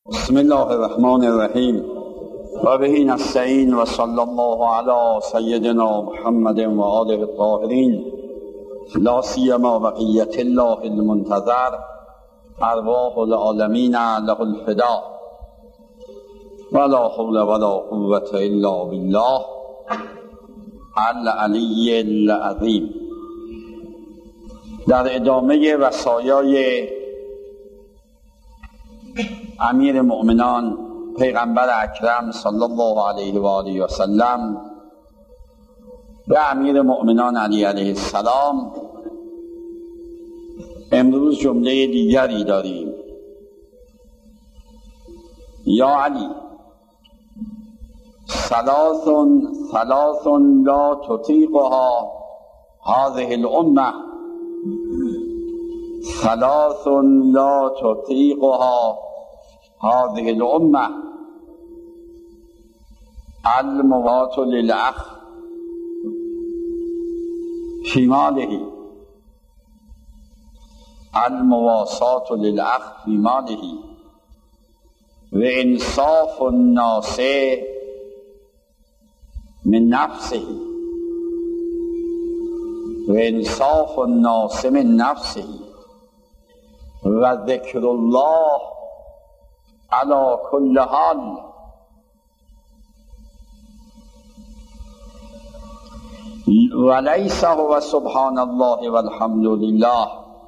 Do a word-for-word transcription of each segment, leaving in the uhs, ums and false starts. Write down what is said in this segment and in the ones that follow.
بسم الله الرحمن الرحیم و به نستعین و صلی الله علی سیدنا محمد و آله الطاهرین لا سیما بقیة الله المنتظر ارواح العالمین له الفدا ولا حول ولا قوة الا بالله العلی العظیم. در ادامه وصایای امیر مؤمنان پیغمبر اکرم صلی الله علیه و آله و سلم و امیر مؤمنان علی علیه السلام، امروز جمله دیگری داریم. یا علی ثلاث ثلاث لا تطیقها هذه الامه ثلاث لا تطیقها هذه الامه الموات للاخ فی ماله المواسات للاخ فی ماله و انصاف الناس من نفسه و انصاف الناس من نفسه و ذکر الله على كل حال. وليس هو سبحان الله والحمد لله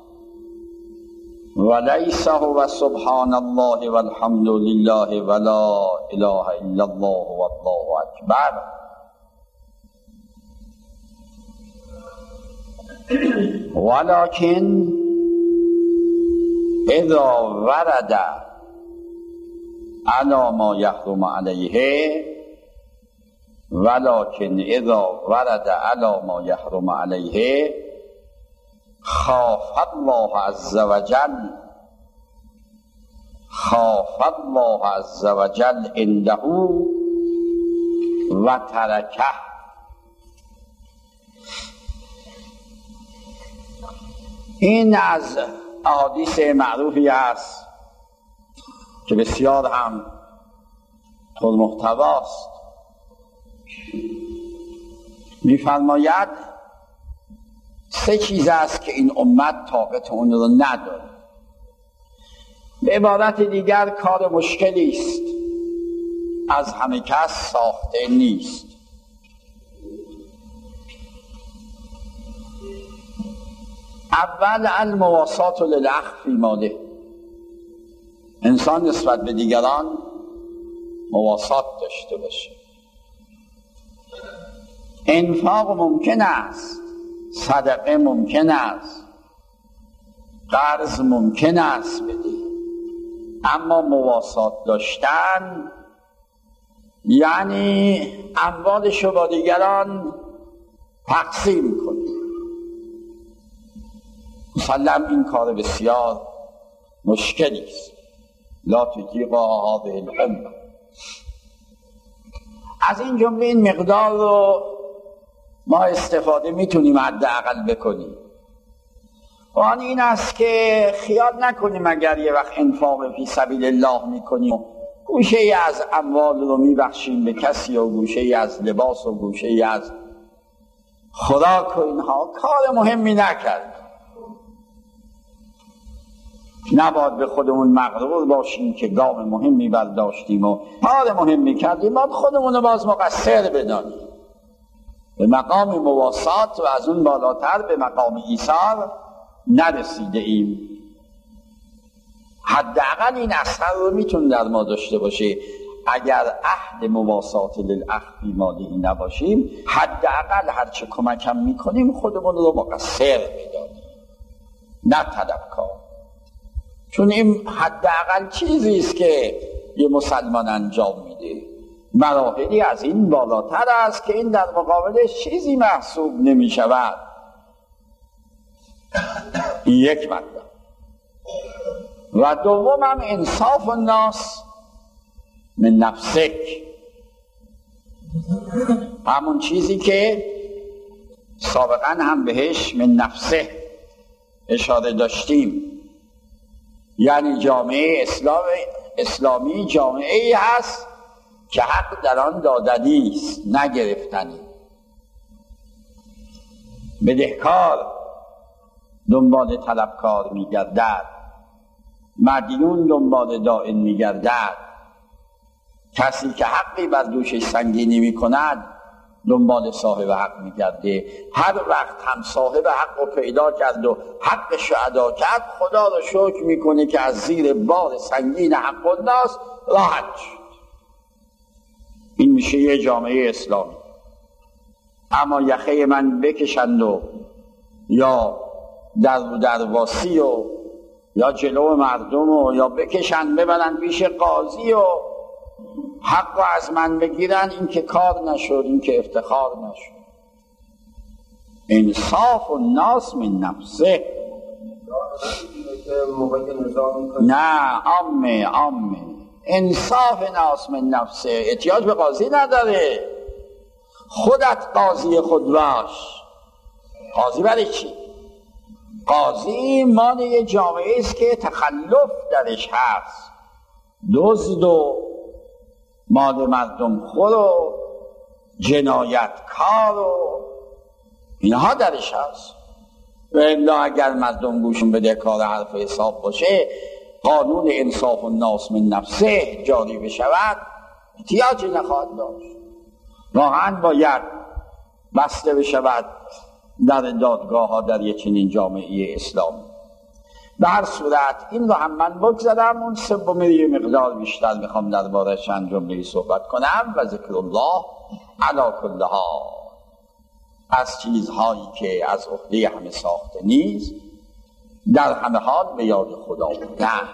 وليس هو سبحان الله والحمد لله ولا اله الا الله والله اكبر. ولكن اذا ورد على ما يحرم عليه ولكن اذا ورد على ما يحرم عليه خاف الله عز وجل خاف الله عز وجل عنده وتركه. این از احادیث معروفی است که بسیار هم پرمحتواست. می‌فرماید سه چیز است که این امت طاقت اون رو نداره. به عبارت دیگر کار مشکلی است، از همه کس ساخته نیست. اول المواسات للاخ فی ماله، انسان نسبت به دیگران مواسات داشته باشه. انفاق ممکن است، صدقه ممکن است، قرض ممکن است بدی، اما مواسات داشتن یعنی اموالش رو با دیگران تقسیم کنی. مسلم این کار بسیار مشکلی است. لا تطیقها هذه الامه. از این جمله این مقدار رو ما استفاده میتونیم حداقل بکنیم. و آن این است که خیال نکنیم اگر یه وقت انفاق فی سبیل الله میکنیم و گوشه ای از اموال رو میبخشیم به کسی و گوشه ای از لباس و گوشه ای از خوراک و اینها، کار مهمی نکردیم. نباید به خودمون مغرور باشیم که گام مهمی برداشتیم و کار مهمی کردیم، باید خودمون رو باز مقصر بدانیم. به مقام مواسات و از اون بالاتر به مقام ایثار نرسیده ایم. حداقل این اثر رو میتونه در ما داشته باشه. اگر عهد مواسات للاخ فی ماله نباشیم، حداقل هرچه کمکم میکنیم خودمون رو مقصر بدانیم، نه طلبکار. چون این حداقل چیزی است که یه مسلمان انجام میده. مراحلی از این بالاتر است که این در مقابلش چیزی محسوب نمی شود. یک مطلب. و دوم هم انصاف الناس من نفسک، همون چیزی که سابقا هم بهش من نفسه اشاره داشتیم، یعنی جامعه اسلام اسلامی جامعه ای هست که حق در آن دادنی است، نگرفتنی. بدهکار دنبال طلبکار میگردد، مدیون دنبال دائن میگردد. کسی که حقی بر دوشش سنگینی میکند دنبال صاحب حق میگرده. هر وقت هم صاحب حق رو پیدا کرد و حقش رو ادا کرد، خدا رو شکر میکنه که از زیر بار سنگین حق الناس راحت شد. این میشه یه جامعه اسلامی. اما یخه من بکشند و یا در درواسی و یا جلو مردم و یا بکشند ببرند پیش قاضی و حق رو از من بگیرن، این که کار نشد، این که افتخار نشد. انصاف الناس من نفسه. نه عامه عامه انصاف ناس من نفسه. احتیاج به قاضی نداره. خودت قاضی خود باش. قاضی برای چی؟ قاضی مال یه جامعه است که تخلف درش هست، دزد و مال مردم خور و جنایتکار و اینها درش هست. و الا اگر مردم گوشون بده کار حرف حساب باشه، قانون انصاف الناس من نفسه جاری بشود، احتیاجی نخواهد داشت. واقعا باید بسته بشود در دادگاه ها در یک چنین جامعه اسلامی. به هر صورت این رو هم من بگذارم. اون سومی یه مقدار بیشتر میخوام درباره چند جمله صحبت کنم. و ذکر الله علی کل حال، از چیزهایی که از عهده همه ساخته نیست، در همه حال به یاد خدا بودن.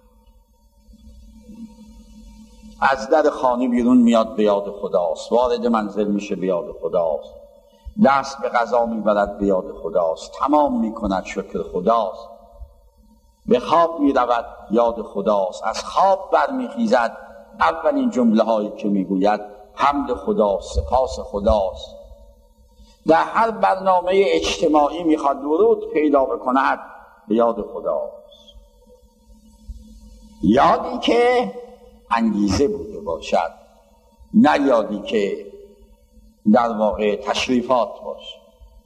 از در خانه بیرون میاد به یاد خداست، وارد منزل میشه به یاد خداست، دست به غذا میبرد به یاد خداست، تمام میکند شکر خداست، به خواب میرود یاد خداست، از خواب برمیخیزد اولین جمله هایی که میگوید حمد خداست، سپاس خداست. در هر برنامه اجتماعی میخواد ورود پیدا بکند به یاد خداست. یادی که انگیزه بوده باشد، نه یادی که در واقع تشریفات باشه.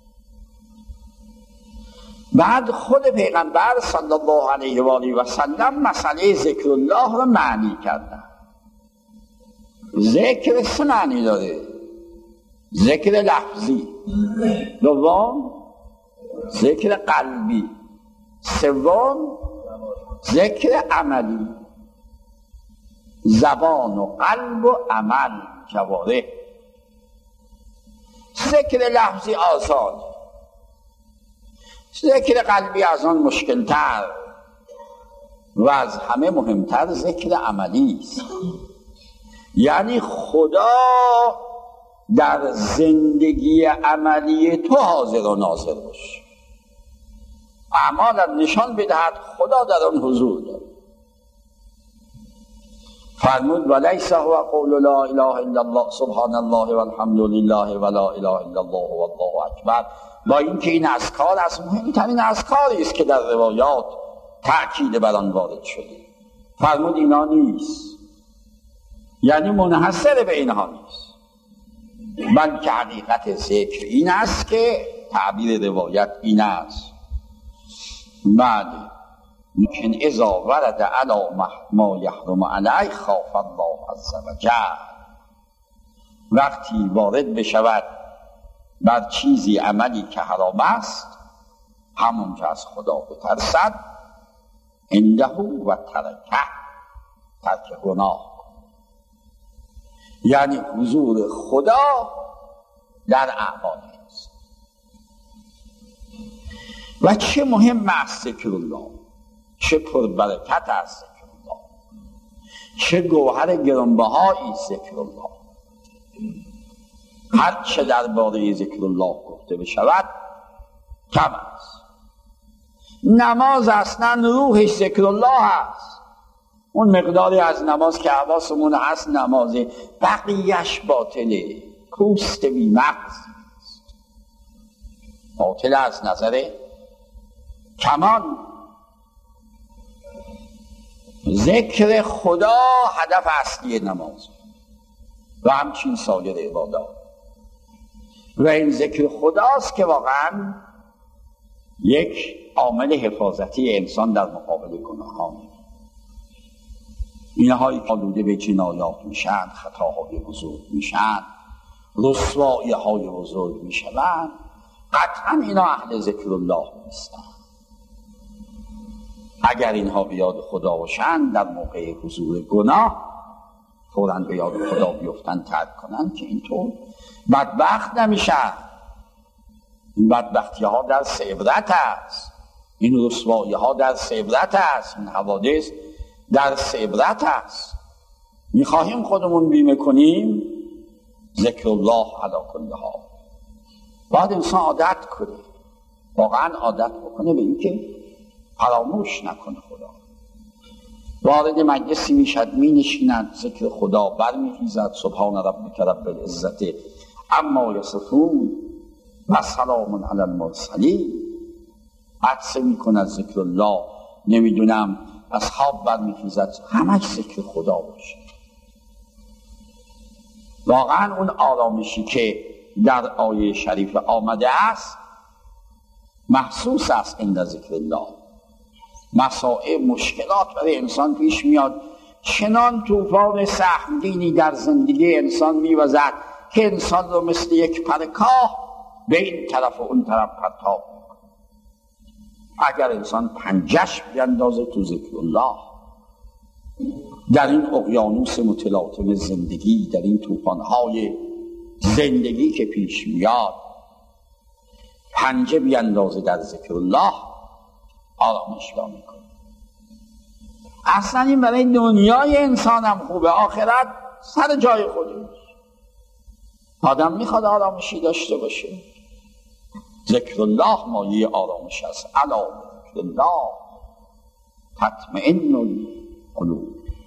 بعد خود پیغمبر صلی الله علیه و آله و سلم مسئله ذکر الله رو معنی کردن. ذکر سه معنی داره: ذکر لفظی، دوم ذکر قلبی، سوم ذکر عملی. زبان و قلب و عمل، جوارح. ذکر لفظی آسان، ذکر قلبی از آن مشکلتر و از همه مهمتر ذکر عملی است. یعنی خدا در زندگی عملی تو حاضر و ناظر باشه، اعمالت نشان بدهد خدا در آن حضور داره. فرمود ولیس هو قول لا اله الا الله سبحان الله والحمد لله ولا اله الا الله والله اکبر. با اینکه این اذکار از مهمترین اذکاری است که در روایات تأکید بر آن وارد شده، فرمود اینا نیست، یعنی منحصر به اینها نیست، بلکه حقیقت ذکر این است که تعبیر روایت این است. بعد لكن اذا ورد علی ما یحرم علیه خاف الله عز وجل، وقتی وارد بشود بر چیزی عملی که حرام است، همونجا از خدا بترسد. عنده و ترکه، ترک گناه، یعنی حضور خدا در اعمال است. و چه مهم است ذکر الله، چه پربرکت است ذکر الله، چه گوهر گرانبهایی ذکر الله. هر چه درباره ذکر الله گفته بشود کم است. نماز اصلا روحش ذکر الله است. اون مقداری از نماز که حواسمون هست نمازه، بقیهش باطله، پوست بی مغز است، باطل از نظر کمان. ذکر خدا هدف اصلی نماز و همچین سایر عبادات، و این ذکر خداست که واقعا یک عامل حفاظتی انسان در مقابل گناهان. اینهایی که آلوده به جنایات میشن، خطاهای بزرگ میشن، رسوایی های بزرگ میشن، قطعا اینا اهل ذکر الله نیستن. اگر اینها به یاد خدا باشن در موقع حضور گناه فوراً به یاد خدا بیفتن، ترک کنن، که اینطور بدبخت نمیشن. این بدبختی ها در عبرت است، این رسوایی ها در عبرت است، این حوادث در عبرت است. میخواهیم خودمون بیمه کنیم ذکر الله علی کل حال. باید انسان عادت کنه، واقعا عادت بکنه به این که فراموش نکنه خدا. وارد مجلسی میشد، می نشیند، ذکر خدا برمیخیزد، سبحان ربک رب العزت اما یصفون و سلام علی المرسلین، عطسه میکند ذکر الله، نمیدونم اصحاب برمیخیزد، همش ذکر خدا باشه. واقعا اون آرامشی که در آیه شریف آمده است محسوس است عند ذکر الله. مسائل مشکلات برای انسان پیش میاد، چنان طوفان سهمگینی در زندگی انسان میوزد که انسان رو مثل یک پرکاه به این طرف و اون طرف پرتاب میکنه. اگر انسان پنجش بیندازه تو ذکر الله، در این اقیانوس متلاطم زندگی، در این طوفان‌های زندگی که پیش میاد، پنجه بیندازه در ذکر الله، آرامش پیدا میکنه. اصلا این برای دنیای انسان هم خوبه، آخرت سر جای خودش. آدم میخواد آرامشی داشته باشه. ذکر الله مایه آرامش است. الا ذکر الله تطمئن القلوب.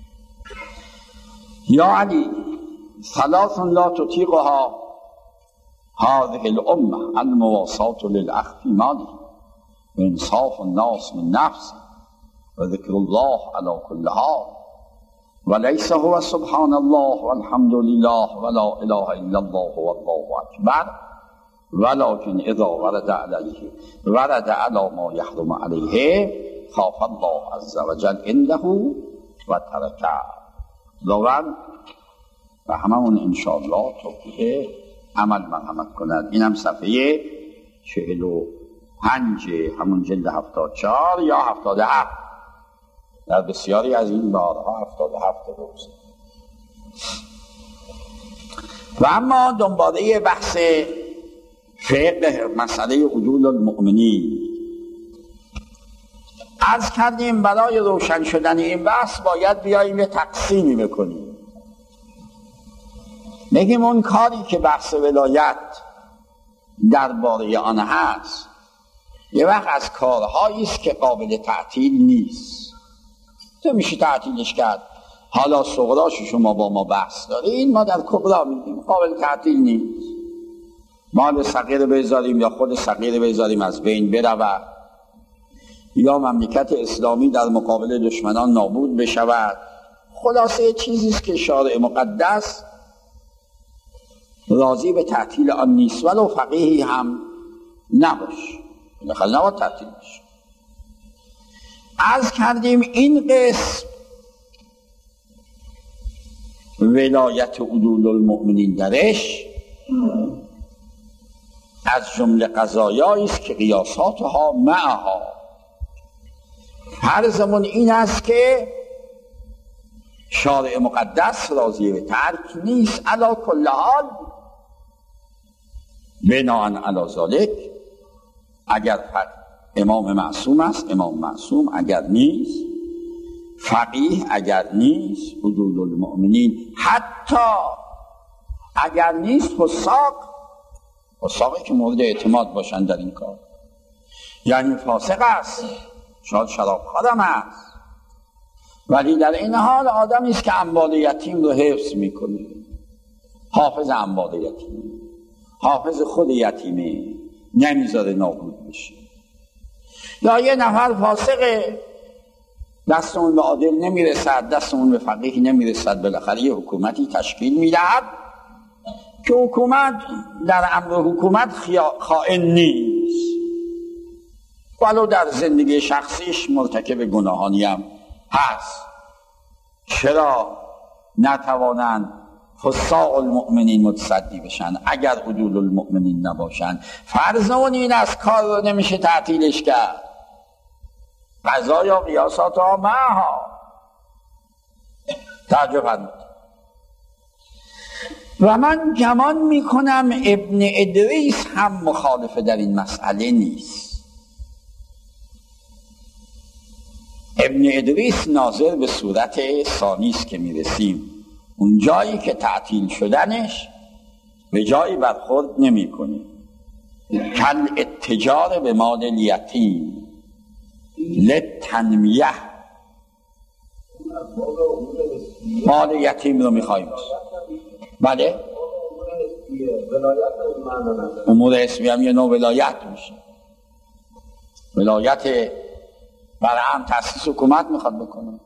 یا علی ثلاث لا تطیقها هذه الامه المواساة للاخ فی ماله و انصاف الناس من نفسه و ذکر الله علی کل حال و لیس هو سبحان الله والحمد لله ولا اله الا الله والله اکبر ولكن اذا ورد علیه ورد علی ما یحرم علیه خاف الله عز وجل عنده و ترکه. لوان و همون انشاءالله توفیق عمل مرحمت کند. اینم صفحه چهل و پنج همون جلد هفتاد و چهار یا هفتاد و هفت، در بسیاری از این بارها هفتاد و هفت روز. و اما دنباله بحث فقه مسئله عدول المؤمنین عرض کردیم، برای روشن شدن این بحث باید بیاییم یه تقسیمی بکنیم، بگیم اون کاری که بحث ولایت درباره آن هست یه وقت از کارهایی است که قابل تعطیل نیست، تو میشه تعطیلش کرد. حالا صغراش شما با ما بحث دارین، ما در کبرا میگیم قابل تعطیل نیست. مال صغیر بذاریم یا خود صغیر بذاریم از بین برود، یا مملکت اسلامی در مقابل دشمنان نابود بشود. خلاصه چیزی است که شارع مقدس راضی به تعطیل آن نیست، ولو فقیهی هم نباش، بخل نباید تعطیل بشه. عرض کردیم این قسم ولایت عدول المؤمنین درش از جمله قضایایی است که قیاساتها معها. فرضمون این است که شارع مقدس راضی به ترک نیست علی کل حال. بناءً علی ذالک اگر امام معصوم است امام معصوم، اگر نیست فقیه، اگر نیست عدول المؤمنین، حتی اگر نیست فساق، فساقی که مورد اعتماد باشند در این کار، یعنی فاسق است، شاید شرابخوار هم است، ولی در این حال آدمی است که اموال یتیم رو حفظ میکنه، حافظ اموال یتیم، حافظ خود یتیمه، نمیذاره نابود بشه. یا یه نفر فاسقه دست اون به عادل نمیرسد، دست اون به فقیه نمیرسد، بالاخره یه حکومتی تشکیل میدهد که حکومت در امر حکومت خائن نیست، ولو در زندگی شخصیش مرتکب گناهانی هم هست. چرا نتوانند فساق المؤمنین متصدی بشن اگر عدول المؤمنین نباشن؟ فرض اون این از کار رو نمیشه تعطیلش کرد، قضا یا قیاسات ها معها. تعجب فرمود. و من گمان میکنم ابن ادریس هم مخالف در این مسئله نیست. ابن ادریس ناظر به صورت ثانی است که میرسیم، اون جایی که تعطیل شدنش به جایی برخورد نمی کنه. کل اتجار به مال الیتیم لتنمیه، مال یتیم رو میخواییم. بله، امور اسمی هم یه نوع ولایت میشه. ولایت برای هم تأسیس حکومت میخواد بکنه،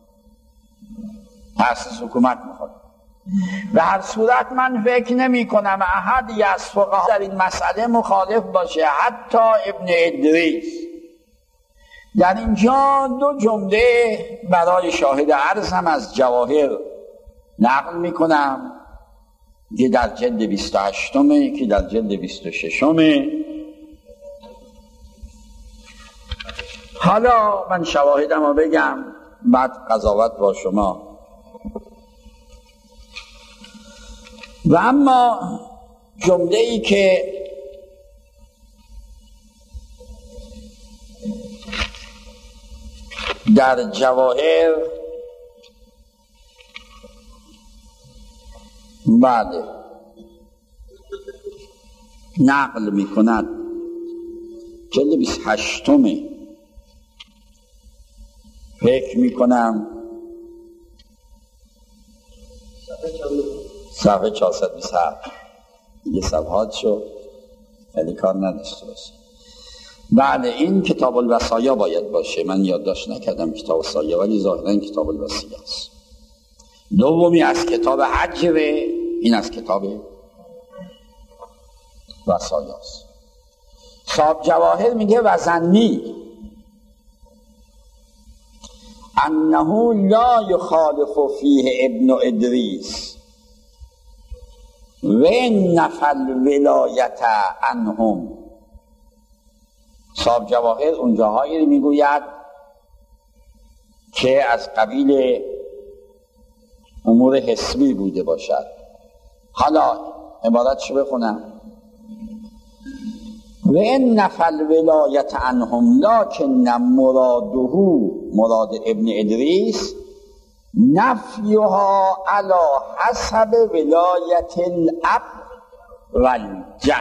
تأسیس حکومت میخواد. به هر صورت من فکر نمی کنم احدی از فقها در این مسئله مخالف باشه، حتی ابن ادریس. در اینجا دو جمله برای شاهد عرضم از جواهر نقل می کنم که در جلد بیست و هشتمه که در جلد بیست و ششمه. حالا من شواهدم رو بگم بعد قضاوت با شما. و اما جمله ای که در جواهر بعد نقل می کند جلد بیست و هشتمه، فکر می کنم صفحه چهارصد و بیست و هفت، دیگه صفحات شد خیلی کار نداشته باشه. بعد این کتاب الوصایا باید باشه، من یادداشت نکردم کتاب الوصایا، ولی ظاهرا کتاب الوصایا است. دومی از کتاب حج، این از کتاب وصایا است. صاحب جواهر میگه وزنی انه لا یخالف فیه ابن ادریس و نفل ولایت عنهم. صاحب جواهر اونجاهایی میگوید که از قبیل امور حسبی بوده باشد. حالا عبارت چه بخونم؟ و این نفل ولایت عنهم لکن مراده مراد ابن ادریس نفیها علی حسب ولایت الاب والجد،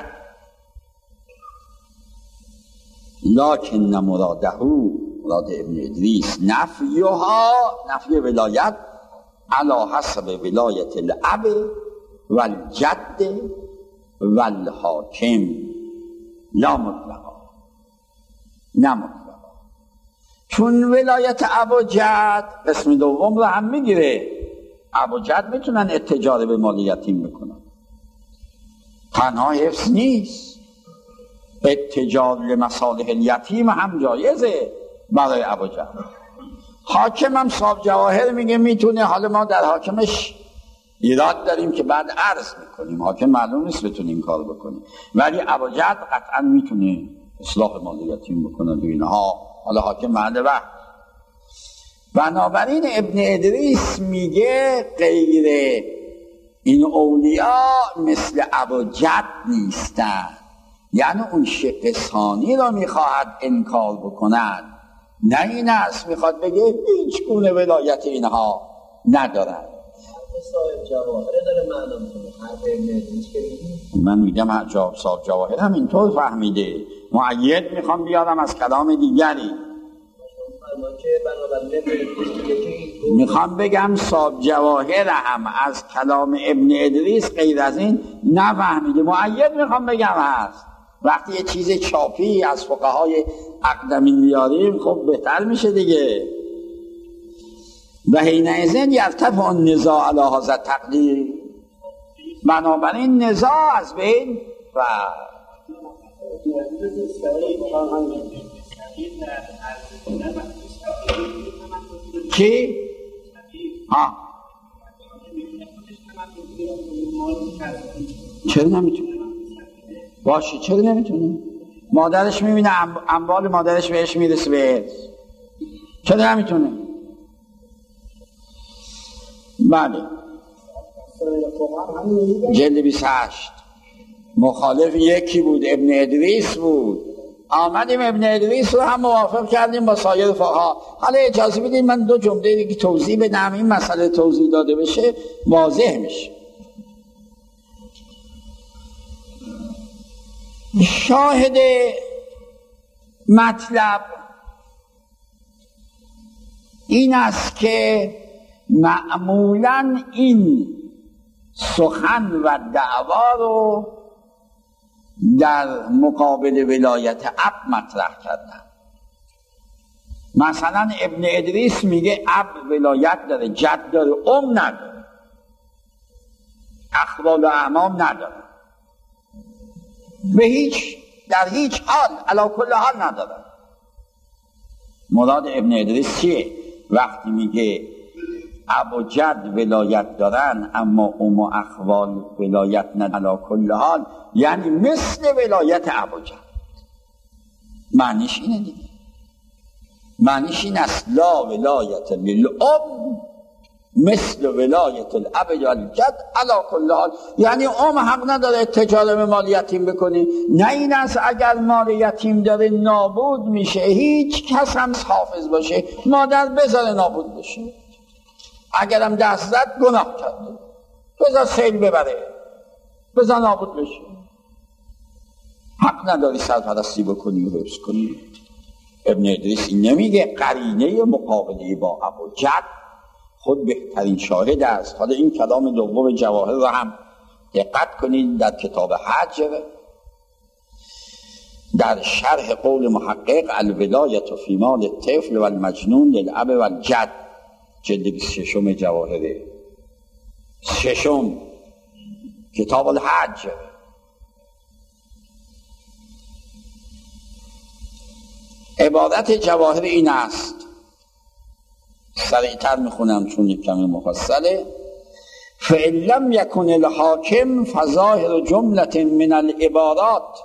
لکن مراده مراد ابن ادریس نفیها نفی ولایت علی حسب ولایت الاب والجد والحاکم لا مطلقا، نه مطلقا. چون ولایت اب و جد قسم دوم رو هم میگیره. اب و جد میتونن اتجار به مال یتیم بکنن، تنها حفظ نیست، اتجار لمصالح الیتیم هم جایزه برای اب و جد. حاکم هم صاحب جواهر میگه میتونه. حالا ما در حاکمش ایراد داریم که بعد عرض میکنیم، حاکم معلوم نیست بتونه این کار بکنه، ولی اب و جد قطعا میتونه اصلاح مال یتیم بکنه و اینها. حالا حاکم محل وقت. بنابراین ابن ادریس میگه غیر این اولیاء مثل اب و جد نیستن، یعنی اون شق ثانی رو میخواهد انکار بکند، نه این است میخواد بگه هیچ گونه ولایت اینها ندارن. صاحب جواهر داره معنا میکنه، حرف ابن ادریس که من میگم جواب صاحب جواهر هم اینطور فهمیده. معید میخوام بیارم از کلام دیگری. میخوام بگم صاحب جواهر هم از کلام ابن ادریس غیر از این نفهمیده. معید میخوام بگم هست. وقتی یه چیز چاپی از فقهای اقدمین بیاریم خب بهتر میشه دیگه. و حینئذ یرتفع النزاع علی هذا التقدیر، بنابراین نزاع از بین و چی؟ ها چرا نمیتونه؟ باشه چرا نمیتونه؟ مادرش میبینه اموال مادرش بهش میرسه به چرا نمیتونه؟ بله جلد بیست و هشت مخالف یکی بود، ابن ادریس بود. آمدیم ابن ادریس رو هم موافق کردیم با سایر فقها. حالا اجازه بدید من دو جمله دیگه توضیح بدم، این مسئله توضیح داده بشه واضح میشه. شاهد مطلب این است که معمولاً این سخن و دعوا رو در مقابل ولایت اب مطرح کردن. مثلا ابن ادریس میگه اب ولایت داره، جد داره، ام نداره، اخوال و اعمام نداره، به هیچ در هیچ حال علی کل حال نداره. مراد ابن ادریس چیه؟ وقتی میگه اب و جد ولایت دارن اما ام و اخوال ولایت ندارن علی کل حال، یعنی مثل ولایت اب و جد. معنیش اینه دیگه، معنیش این است لا ولایت للام مثل ولایت الاب و الجد علی کل حال، یعنی ام حق نداره تجاره مال یتیم بکنی. نه این است اگر مال یتیم داره نابود میشه، هیچ کس هم حافظ باشه مادر بذاره نابود بشه، اگرم دست زد گناه کرده، بذار سیل ببره، بذار نابود بشه. حق نداری سرپرستی بکنی و حفظ کنی. ابن ادریس این نمیگه، قرینه مقابله با ابو جد خود بهترین شاهد است. حالا این کلام دوم جواهر رو هم دقت کنید، در کتاب حج در شرح قول محقق الولایت فی مال الطفل و المجنون للاب و الجد، جلد بیست و ششم جواهره، ششم کتاب الحج. عبارت جواهر این است، سریعتر میخونم چون یک کمی مفصله. فإن لم يكن الحاکم فظاهر جملة من العبارات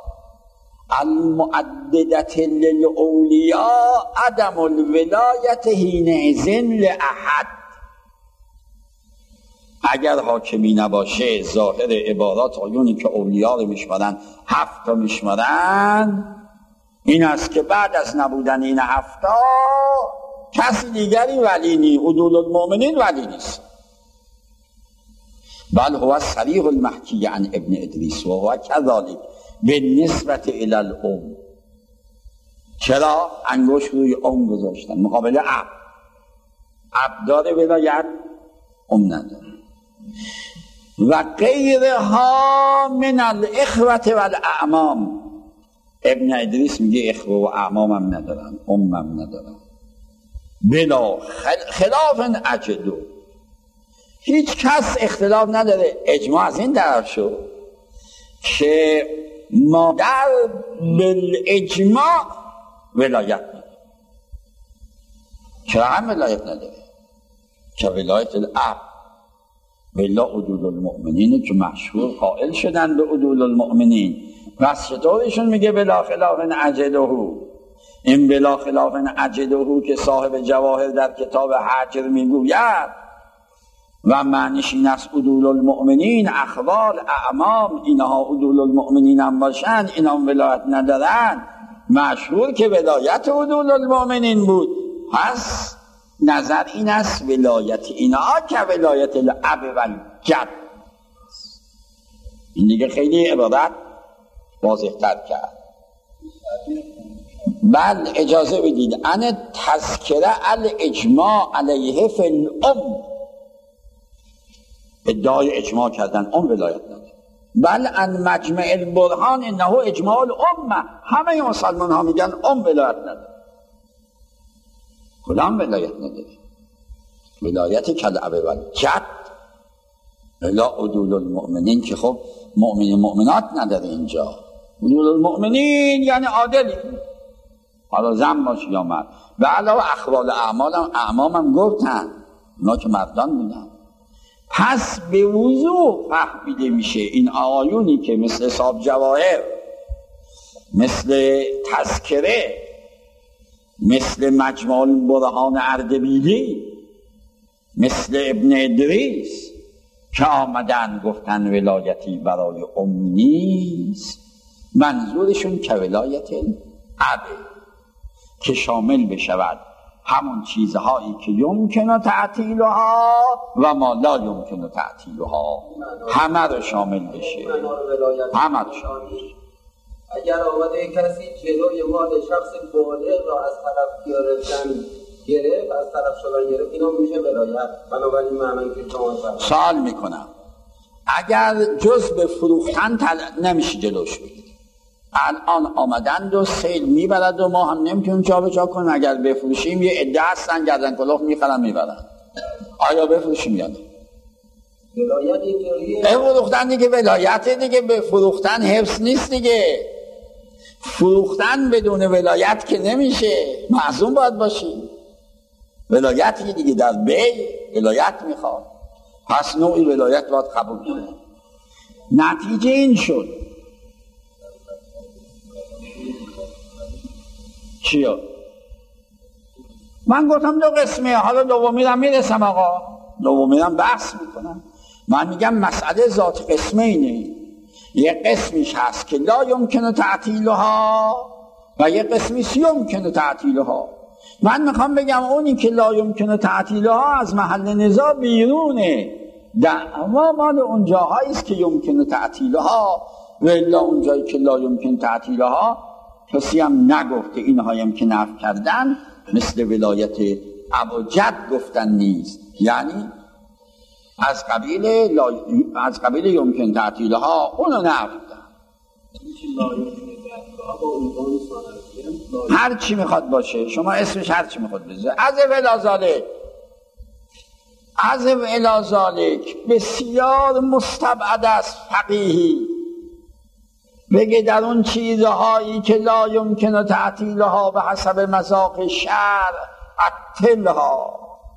المعددة للأولیاء عدم الولایت حینئذ لأحد. اگر حاکمی نباشه، ظاهر عبارات آیونی که اولیاء رو میشمارن، هفت تا میشمارن، این است که بعد از نبودن این هفتا کسی دیگری ولی نی، عدول المؤمنین ولی نیست. بل هو صریح المحکی عن ابن ادریس و هو کذالک بالنسبت الی الام. چرا؟ انگوش روی ام گذاشتن مقابل اب. اب داره ولایت، ام نداره. و غیرها من الاخوة والاعمام. ابن ادریس میگه اخوه و اعمام هم ندارن، ام هم ندارن. بلا خلاف اجدو، هیچ کس اختلاف نداره، اجماع از این طرف شد که مادر بالاجماع ولایت نداره. چرا هم ولایت نداره؟ که ولایت الاب بلا عدول المؤمنین که مشهور قائل شدن به عدول المؤمنین. پس چطورشون میگه بلا خلاف اجدهو؟ این بلا خلاف اجدهو که صاحب جواهر در کتاب حجر میگوید و معنیش این است عدول المؤمنین اخوال اعمام اینها عدول المؤمنین هم باشن، اینا ولایت ندارن. مشهور که ولایت عدول المؤمنین بود. پس نظر این است ولایت اینها که ولایت الاب و الجد. این دیگه خیلی عبارت واضح تر کرد. بل اجازه بدید ان تذکره الاجماع علیه فی الام، ادعای اجماع کردن ام ولایت نداره. بل ان مجمع البرهان انه اجماع الامه، همه مسلمان ها میگن ام ولایت نداره، کدام ولایت نداره؟ ولایت کلعبه و جد الا عدول المؤمنین که خب مؤمن مؤمنات نداره اینجا. عدول المؤمنین یعنی عادلی، حالا زن باشه یا مرد. و علاوه اخوال اعمال هم اعمام هم گفتن اونا که مردان بودن. پس به وضوح فهمیده میشه این آیونی که مثل صاحب جواهر، مثل تذکره، مثل مجموع البرهان اردبیلی، مثل ابن ادریس که آمدن گفتن ولایتی برای ام نیست، منظورشون که ولایت ابه که شامل بشود همون چیزهایی که یمکن تعطیلها و ما لا یمکن تعطیلها، همه رو شامل بشه، همه رو شامل بشه. اگر آمده کسی جلوی مال شخص بالغ را از طرف گرفتن گرفت، از طرف شدن گرفت، اینا میشه ولایت. بنابراین معنی که شما سوال میکنم اگر جز به فروختن تل... نمیشه جلوش بگیریم، الان آمدند و سیل میبرد و ما هم نمیتونیم جا به جا کنیم، اگر بفروشیم یه عده هستن گردن کلاه میخرن میبرن، آیا بفروشیم یا نه؟ ولایت اینطوریه. فروختن دیگه ولایت دیگه، به فروختن حفظ نیست دیگه. فروختن بدون ولایت که نمیشه، معصوم باید باشی. ولایتی دیگه در بی ولایت میخواد، پس نوعی ولایت باید قبول کنه. نتیجه این شد چیه؟ من گفتم دو قسمه، حالا دومی رو میرسم آقا، دومی رو بحث میکنم. من میگم مسئله ذات قسمه اینه، یه قسمیش هست که لا یمکن تعطیلها و یه قسمیش یمکن تعطیلها. من میخوام بگم اونی که لا یمکن تعطیلها از محل نزاع بیرونه، دعوا مال اون جاهایی است که یمکن تعطیلها، و الا اون جایی که لا یمکن تعطیلها کسی هم نگفته، اینهایی هم که نفی کردن مثل ولایت ابو جد گفتن نیست، یعنی از قبیل لا... از قبیل یمکن تعطیلها اونو نفتن. هر چی میخواد باشه، شما اسمش هر چی میخواد بذاره. از ولازالک از ولازالک بسیار مستبعد است فقیهی بگه در اون چیزهایی که لا یمکن تعطیلها به حسب مذاق شرع عطلها.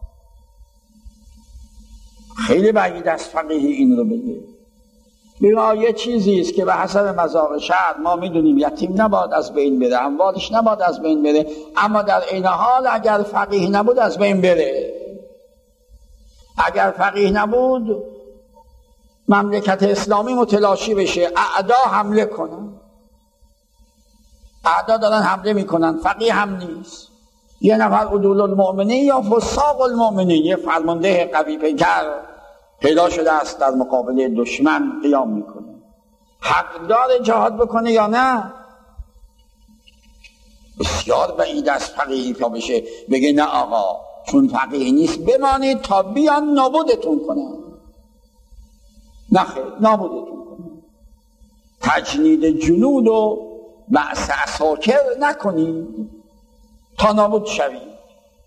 خیلی بعید است فقیه این رو بگه. بگه یه چیزی است که به حسب مذاق شرع ما میدونیم یتیم نباید از بین بره، اموالش نباید از بین بره، اما در این حال اگر فقیه نبود از بین بره. اگر فقیه نبود مملکت اسلامی متلاشی بشه، اعدا حمله کنن، اعدا دارن حمله میکنن، فقیه هم نیست. یه نفر عدول المؤمنین یا فساق المؤمنین، یه فرمانده قوی پیکر پیدا شده است در مقابل دشمن قیام میکنه، حق داره جهاد بکنه یا نه؟ بسیار بعید است فقیهی تا بشه بگه نه آقا چون فقیه نیست بمانید تا بیان نابودتون کنن. نه خیر، نابودتون کنن. تجنید جنود و بعث عساکر نکنید تا نابود شوید.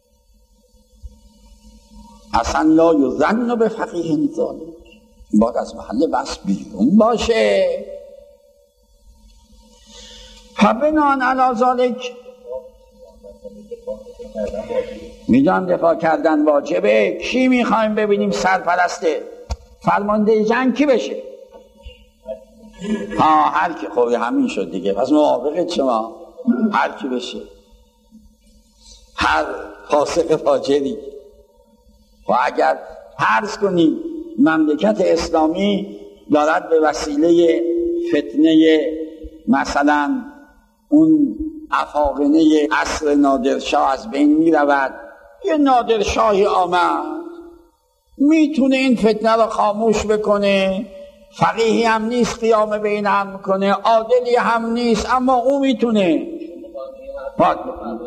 اصلا لا یظن به فقیه ذالک، باید از محل بس بیرون باشه. فبنان علی ذالک میدان دفاع کردن واجبه. کی میخوایم ببینیم سرپرسته فرمانده جنگ کی بشه؟ ها هر کی. خوبی همین شد دیگه، پس موافقت شما هر کی بشه، هر فاسق فاجری. و اگر فرض کنید مملکت اسلامی دارد به وسیله فتنه مثلا اون افاقنه عصر نادرشاه از بین می رود، یه نادرشاهی آمد میتونه این فتنه رو خاموش بکنه، فقیهی هم نیست قیام بین هم کنه، عادلی هم نیست، اما او میتونه پاک بکنه.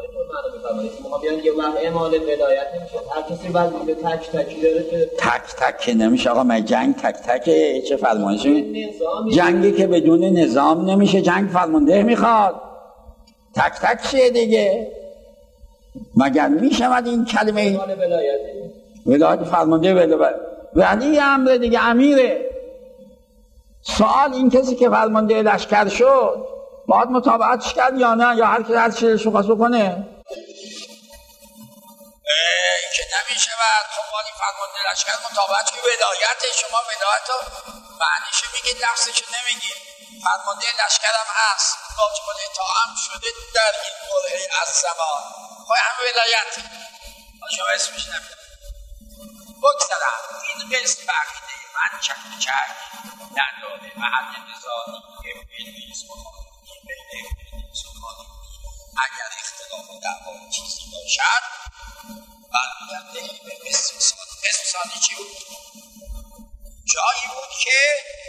تک تک که نمیشه آقا، من جنگ تک تکه چه فرمایشی؟ جنگی که بدون نظام نمیشه، جنگ فرمانده میخواد. تک تک چیه دیگه؟ مگر میشود این کلمه ولایت فرمانده ولایت ولی امر دیگه امیره. سوال این کسی که فرمانده لشکر شد باید متابعتش کرد یا نه، یا هر کی هر چیزی رو خواست بکنه؟ که نمیشه بعد خب ولی فرمانده لشکر متابعت که ولایت شما ولایت رو معنیشه میگید لفظش نمیگید. فرمانده لشکر هم هست واجب الاطاعه شده در این برهه از زمان خب همه ولایت شما اسمش نمیدونم. بگذارم این قسم بقیده من چک چک نداره و حد نظاری که بین سخانی بین سخانی اگر اختلاف و دعوای چیزی باشد برمیگرده به استثناء. استثناء چی بود؟ جایی بود که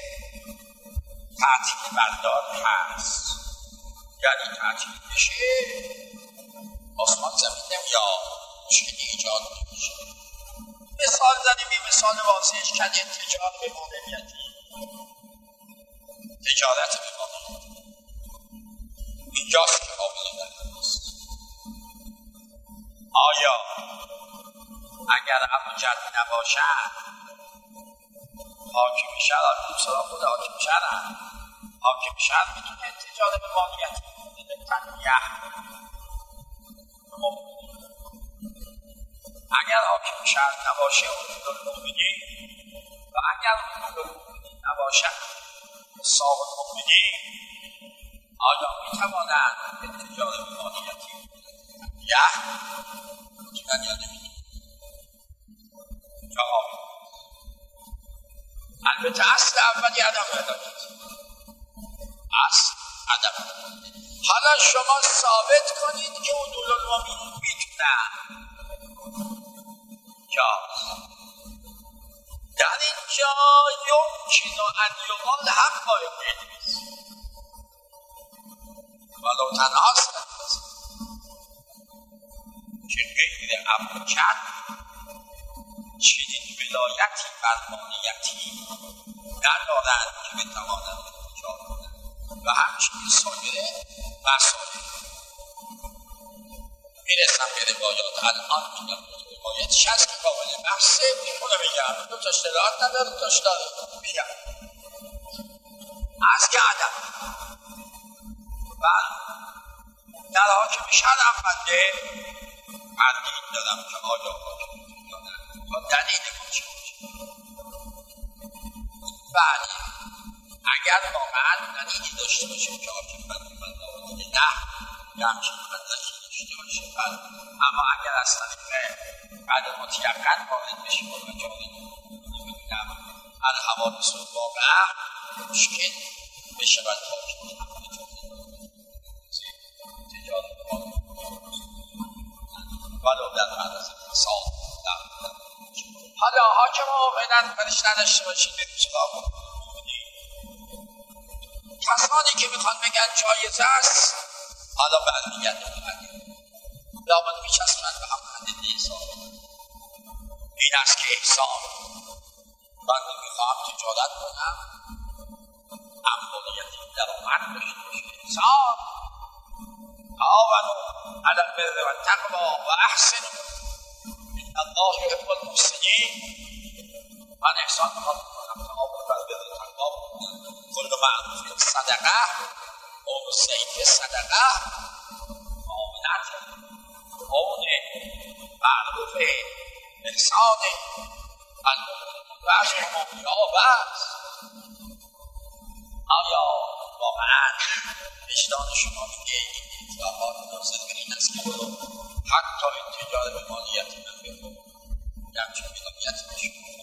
تعطیل بردار هست، یعنی تعطیل بشه آسمان زمین نمیاد، مشکلی ایجاد نمیشه. مثال زنیم این مثال واضحش کردیم تجارت به مالکیتی، تجارت به مالکیتی اینجاست که قابل درست. آیا اگر ابوجهل نباشد حاکم شهر دوستان خود حاکم شهر حاکم شهر میتونه تجارت به مالکیتی کنه تنیه. اگر حاکم شهر نباشه حدود المؤمنین و اگر حدود المؤمنین نباشد صاحب المؤمنین آیا میتوانند به تجارت به مالکیتی یه میتونن یا نمیتونن؟ جواب البته اصل اولی عدم ولایت، اصل عدم ولایت. حالا شما ثابت کنید که حدود المؤمنین میتونن یا در اینجا یمکن ان یقال حق باید بنویس ولو تنها است که غیر ابوجهل چنین ولایتی بر مالکیتی ندارند که بتوانند ایجاد کنند و همچنین سایر مسائل. میرسم به روایات الان میگم روایتش هست که قابل بحثه میکنه بگم دو تا اشتراحات نداره دو تا اشتراحات بگم از که عدم و در حاکم شهر افنده تردید دارم که آیا حاکم دارم تا دلیل باشه بله اگر واقعا دلیلی داشته باشیم که حاکم بنده بنده نه یه همچین مدرکی داشته باشه بله. اما اگر از طریق بعد متیقن وارد بشیم و بجانیم ببینم الحوادث الواقعه مشکل بشه باید حاکم تجارت ولو در معرض فساد. حالا حاکم موقعا برش نداشته باشید بریم سراغ کسانی که میخوان بگن جایزه است. حالا برمیگرده لابد میچسبند به هم حدیده حساب این است که احسان بنده میخواهم تجارت کنم امولیتی درآمد داشته باشه. احسان تعاونوا علی البر والتقوی و احسنوا ان الله یحب المحسنین. من احسان میخوام کنم تعاون بر بر و تقوی کل معروف صدقه او سیف صدقه معاملت تعاون معروف احسان المؤمن و اشرف یابست. آیا واقعا وجدان شما میگه این اطلاعات ناظر به این است که حتی تجارت به مالیتی من بگم همچه ولایتی به شما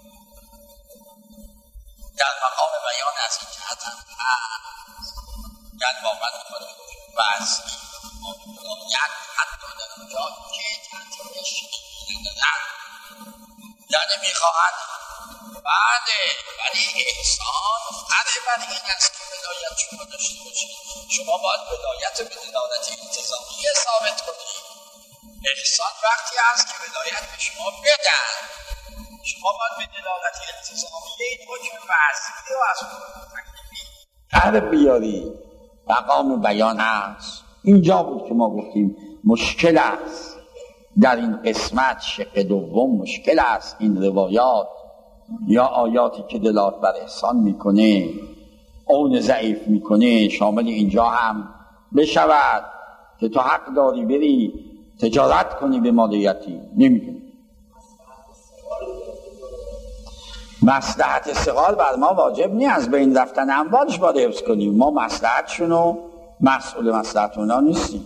در مقام بیان از این جهت هم هست یعنی واقعا میخواد بگوشم وضعی ولایت حتی در اونجا که تعطیلش ندارن یعنی میخواهد بعده ولی احسان فره بر این است که ولایت شما داشته باشید. شما باید ولایت به دلالت التزامیه ثابت کنید. احسان وقتی است که ولایت به شما بدن شما باید به دلالت التزامیه این حکم وضعی و از اون تکلیفی تر بیاری. مقام بیان است اینجا بود که ما گفتیم مشکل است در این قسمت شق دوم مشکل است. این روایات یا آیاتی که دلالت بر احسان میکنه اون ضعیف میکنه شامل اینجا هم بشود که تو حق داری بری تجارت کنی به مال یتیم. نمیدونی مصلحت صغار بر ما واجب نیست، از بین رفتن اموالش باید حفظ کنیم. ما مصلحتشونو مسئول مصلحت اونا نیستیم.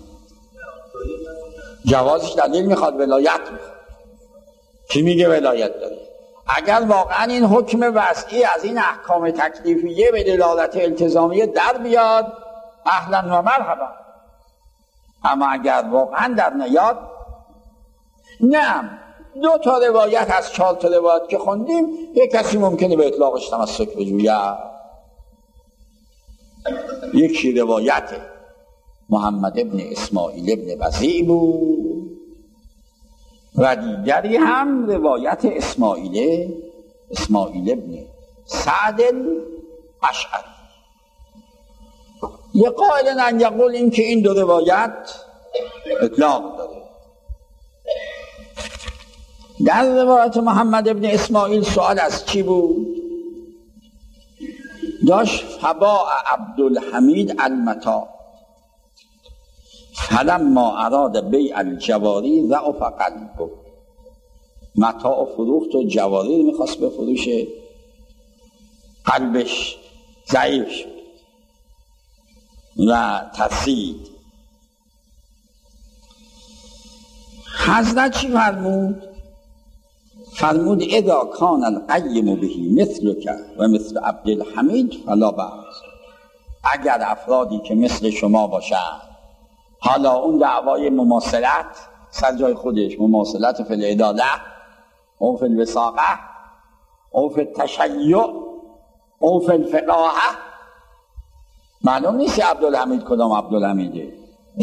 جوازش دلیل میخواد، ولایت میخواد. کی میگه ولایت داره؟ اگر واقعا این حکم وضعی از این احکام تکلیفیه به دلالت التزامیه در بیاد اهلا و مرحبا، اما اگر واقعا در نیاد نه. دو تا روایت از چهار تا روایت که خوندیم یک کسی ممکنه به اطلاقش تمسک بجوید. یکی روایت محمد ابن اسماعیل ابن وضیع بود و دیگری هم روایت اسماعیل اسماعیل ابن سعد الاشعری. یه قائل ان یقول این که این دو روایت اطلاق داره. در روایت محمد ابن اسماعیل سوال از چی بود؟ داشت فباع عبدالحمید المتاع فلما اراد بیع الجواری ضعف قلبه. متاع فروخت و جواری رو میخواست بفروشه، قلبش ضعیف شد و ترسید. حضرت چی فرمود؟ فرمود اذا کان القیم بهی مثلک و مثل عبدالحمید فلا بأس. اگر افرادی که مثل شما باشن، حالا اون دعوای مماثلت سر جای خودش، مماثلت فی العداله او فی الوثاقه او فی التشیع او فی الفقاهه، معلوم نیست عبدالحمید کدام عبدالحمیده.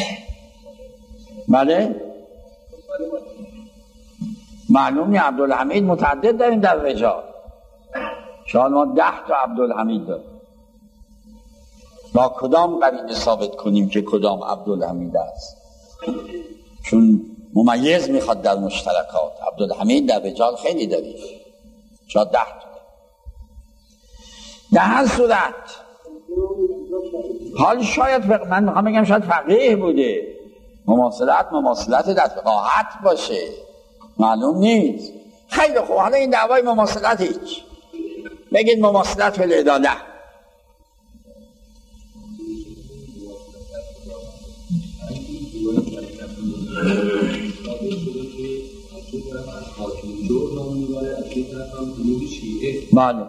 بله معلوم نیست. عبدالحمید متعدد داریم در رجال، شاید ما ده تا عبدالحمید داریم. با کدام قرینه ثابت کنیم که کدام عبدالحمید است؟ چون ممیز میخواد در مشترکات. عبدالحمید در رجال خیلی داریم، شاید ده تا. در هر صورت حال شاید فق... من میخوام بگم شاید فقیه بوده، مماثلت مماثلت در فقاهت باشه، معلوم نیست. خیلی خوب، حالا این دعوای مماثلت هیچ، بگید مماثلت فی العداله. بله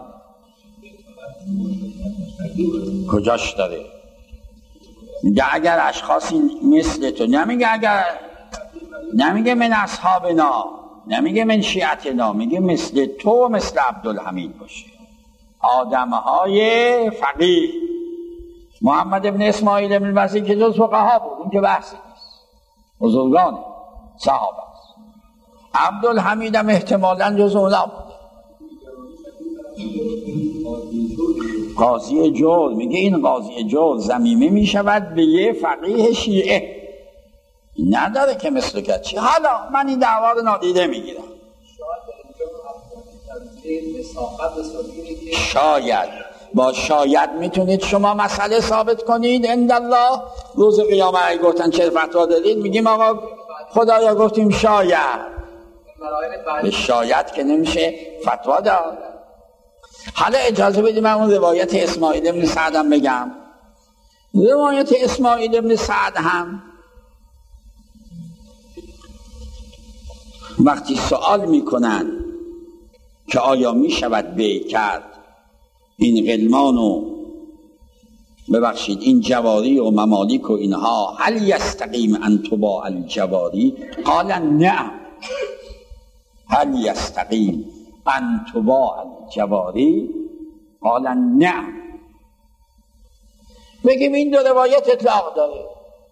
کجاش داره؟ میگه اگر اشخاصی مثل تو، نمیگه اگر، نمیگه من اصحابنا، نمیگه من شیعتنا، میگه مثل تو و مثل عبدالحمید باشه. آدمهای فقیه. محمد ابن اسماعیل ابن وضیع که جز فقها بود، این که بحثی نیست، بزرگان صحابه است. عبدالحمید هم احتمالاً جز اونا بود. قاضی جور، میگه این قاضی جور ضمیمه میشود به یه فقیه شیعه، نداره که مثل که چی. حالا من این دعوا رو نادیده میگیرم. شاید با شاید میتونید شما مسئله ثابت کنید عند الله. روز قیامت اگه گفتن چه فتوا دادید، میگیم آقا خدایا گفتیم شاید. به شاید که نمیشه فتوا داد. حالا اجازه بدید من اون روایت اسماعیل ابن سعد هم بگم. روایت اسماعیل ابن سعد هم وقتی سوال میکنن که آیا میشود بیع کرد این غلمان و ببخشید این جواری و ممالیک و اینها، هل یستقیم ان تباع الجواری؟ قال نه. هل یستقیم ان تباع الجواری؟ قال نه. بگیم این دو روایت اطلاق داره،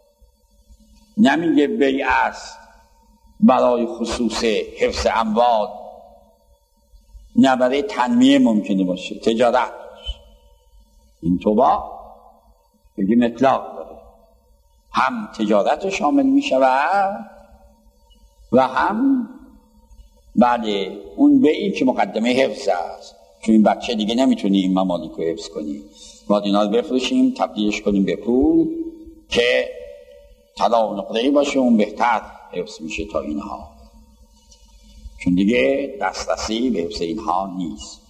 نمیگه بیع است برای خصوص حفظ اموال، نه برای تنمیه ممکنه باشه، تجارت باشه. این توبا بگیم اطلاق داره، هم تجارت شامل می شود و هم بله اون بیعی که مقدمه حفظ است، چون این بچه دیگه نمیتونی این ممالک رو حفظ کنی، باید اینا رو بفروشیم تبدیلش کنیم به پول که طلا و نقره‌ای باشه، اون بهتر حفظ میشه تا اینها، چون دیگه دسترسی به حفظ اینها نیست.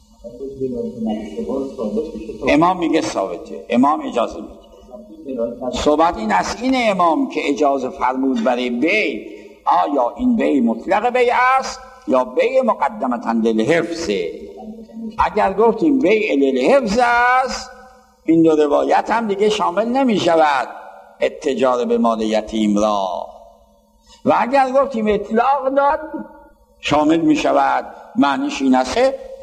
امام میگه ثابته، امام اجازه میده. صحبت این است، این امام که اجازه فرمود برای بیع، آیا این بیع مطلق بیع است یا بیع مقدمتاً للحفظ؟ اگر گفتیم بیع للحفظ است، این دو روایت هم دیگه شامل نمی شود اتجار به مال یتیم را، و اگر گفتیم اطلاق داد شامل می شود. معنیش این است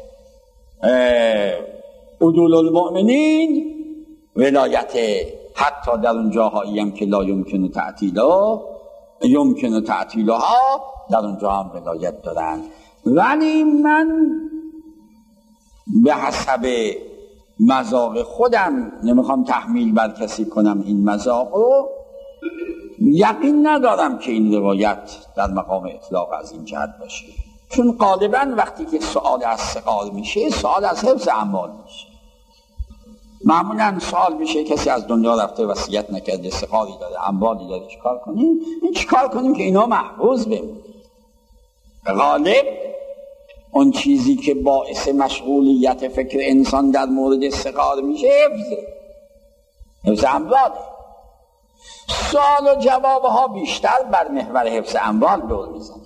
عدول المؤمنین ولایت، حتی در اون جاهایی هم که لا یمکن تعطیلها یمکن تعطیلها در اونجا هم ولایت دارن. ولی من به حسب مذاق خودم نمیخوام تحمیل بر کسی کنم این مذاق رو، یقین ندارم که این روایت در مقام اطلاق از این جهت باشه، چون غالبا وقتی که سوال از سقال میشه سوال از حفظ اموال میشه. معمولا سوال میشه کسی از دنیا رفته وصیت نکرده، سقالی داره، اموالی داره، چیکار کنیم؟ این چیکار کنیم که اینا محفوظ بمونه؟ غالب اون چیزی که باعث مشغولیت فکر انسان در مورد سقال میشه حفظه، حفظ امواله. سوال و جواب ها بیشتر بر محور حفظ اموال دور میزنه.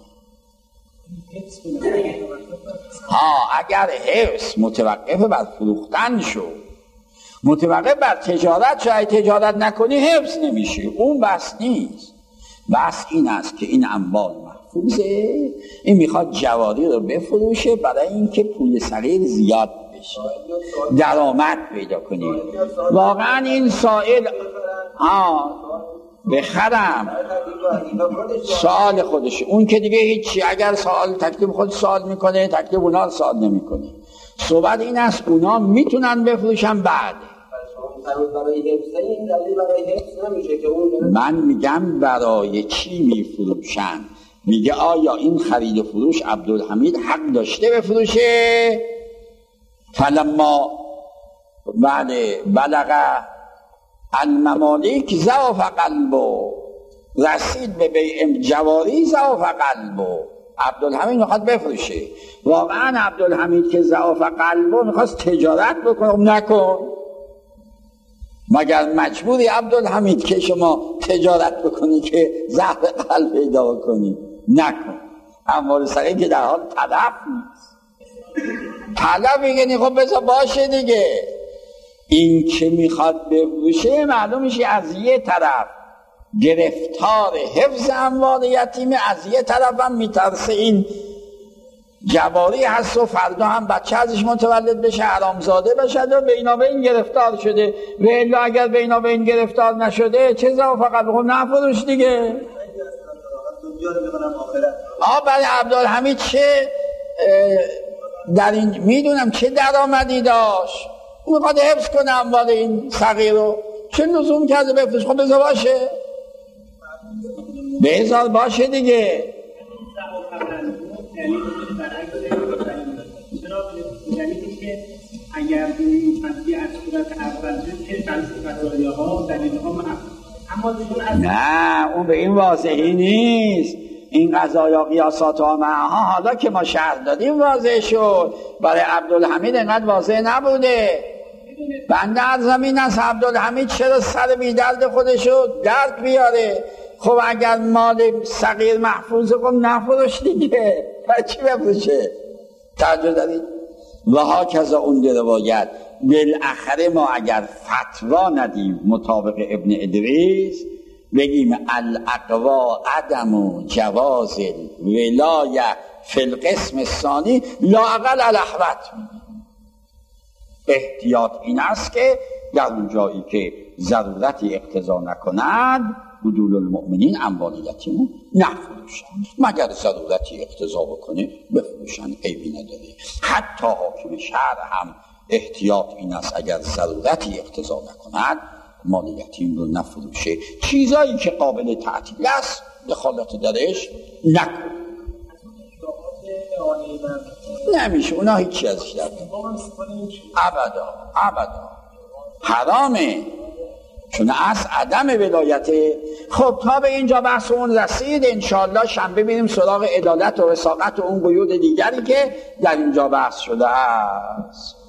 ها اگر حفظ متوقف بر فروختن شد، متوقف بر تجارت شاید تجارت نکنی حفظ نمیشه، اون بس نیست. بس این است که این اموال محفوظه، این میخواد جواری رو بفروشه برای اینکه پول صغیر زیاد بشه، درآمد پیدا کنی. واقعا این سائل ها بخرم سوال خودشه، اون که دیگه هیچی، اگر سوال تکلیف خود سوال میکنه تکلیف اونا سوال نمیکنه. صحبت این است اونا میتونن بفروشن بعد. من میگم برای چی میفروشن؟ میگه آیا این خرید و فروش عبدالحمید حق داشته بفروشه؟ فلما بله بلغ الممالک ضعف قلبه، رسید به بیع جواری ضعف قلبه، عبدالحمید میخواد بفروشه. واقعا عبدالحمید که ضعف قلبه میخواست تجارت بکنه، نکن. مگر مجبوری عبدالحمید که شما تجارت بکنی که ضعف قلب پیدا کنی؟ نکن. اموال صغیر که در حال تلف نیست، تلف میگنی خب بذار باشه دیگه. این که میخواد بفروشه معلوم میشه از یه طرف گرفتار حفظ اموال یتیمه، از یه طرف هم میترسه این جواری هست و فردا هم بچه ازش متولد بشه، حرامزاده بشه و بینابین گرفتار شده. و الا اگر بینابین گرفتار نشده چه ضعف قلب خود نفروش دیگه. آه برای عبدالحمید چه در این میدونم چه درآمدی داشت، میخواد حفظ کنه اموال این صغیر رو، چه لزوم کرده بفروش؟ خب بذار باشه، بذار باشه دیگه. اگر این فصلی از صورت اول که فصلی قضایه ها دلیل ها نه اون به این واضحی نیست. این قضایا قیاسات ها معها حالا که ما شرح دادیم واضح شد، برای عبدالحمید اینقدر واضح نبوده. بنده عرضم این است عبدالحمید چرا سر بی درد خودشو درد بیاره؟ خب اگر مال صغیر محفوظه خب نفروش دیگه، چی بفروشه؟ توجه دارید؟ و ها کذا اون در روایت بالاخره ما اگر فتوا ندیم مطابق ابن ادریس بگیم الاقوا عدم و جواز ولایه فی القسم الثانی لا اقل الاحوط، احتیاط این است که در اون جایی که ضرورتی اقتضا نکند عدول المؤمنین اموال یتیم نفروشن، مگر ضرورتی اقتضا بکنه بفروشن، عیبی نداره. حتی حاکم شهر هم احتیاط این است اگر ضرورتی اقتضا نکند مال یتیم رو نفروشه. چیزایی که قابل تعطیل است دخالت درش نکن. نمیشه، اونا هیچی ازش در ابدا ابدا حرامه، چون اصل عدم ولایته. خب تا به اینجا بحث اون رسید، انشاءالله شنبه ببینیم سراغ عدالت و وثاقت و اون قیود دیگری که در اینجا بحث شده است.